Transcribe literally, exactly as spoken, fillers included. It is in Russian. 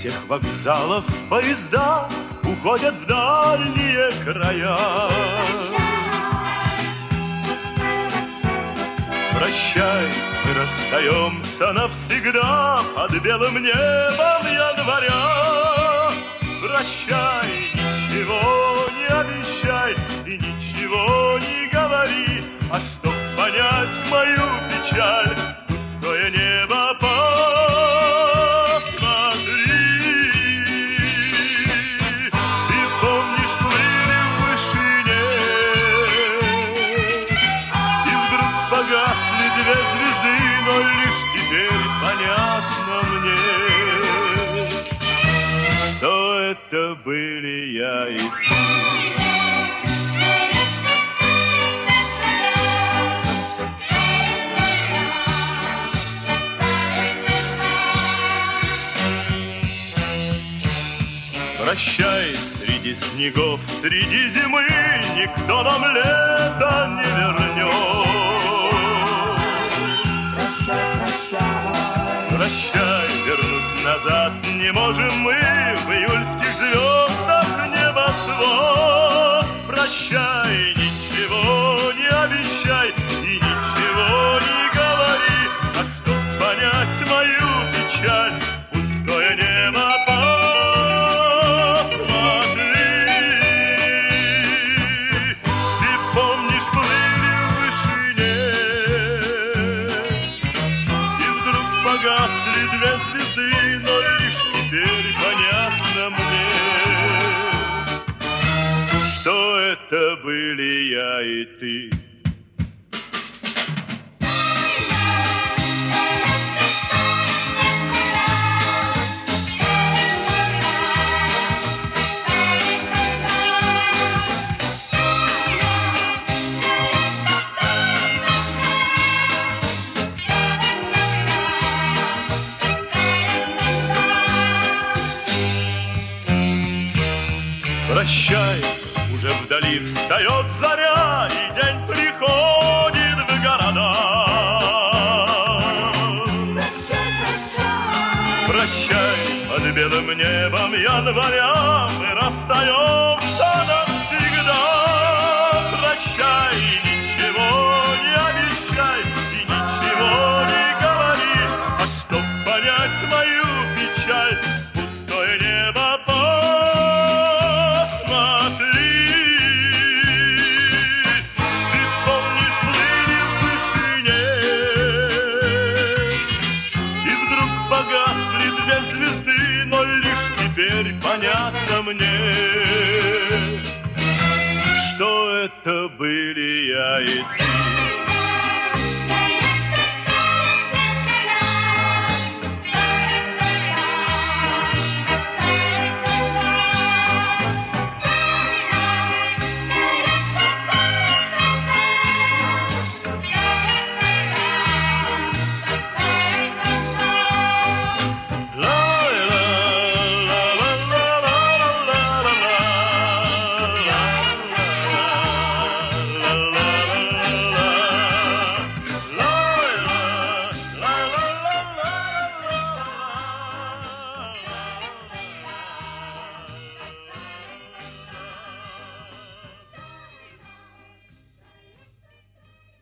всех вокзалов поезда уходят в дальние края. Прощай, мы расстаемся навсегда под белым небом января. Прощай, ничего не обещай и ничего не говори, а чтоб понять мою печаль, пустое небо посмотри. И помнишь, плыли в вышине, и вдруг погасли две звезды, но лишь теперь понятно мне, что это были я и ты. Прощай, среди снегов, среди зимы никто нам лето не вернет. Прощай, прощай. Прощай, вернуть назад не можем мы в июльских звездах небосвод. Прощай, ничего не обещай и ничего не говори, а чтоб понять мою печаль, пустое небо погасли две звезды, но лишь теперь понятно мне, что это были я и ты. Прощай, уже вдали встает заря, и день приходит в города. Прощай, прощай. Прощай, под белым небом января мы расстаемся навсегда. Прощай, ничего не обещай и ничего не говори, а чтоб понять мою печаль, пустое небо погасли две звезды, но лишь теперь понятно мне, что это были я и ты.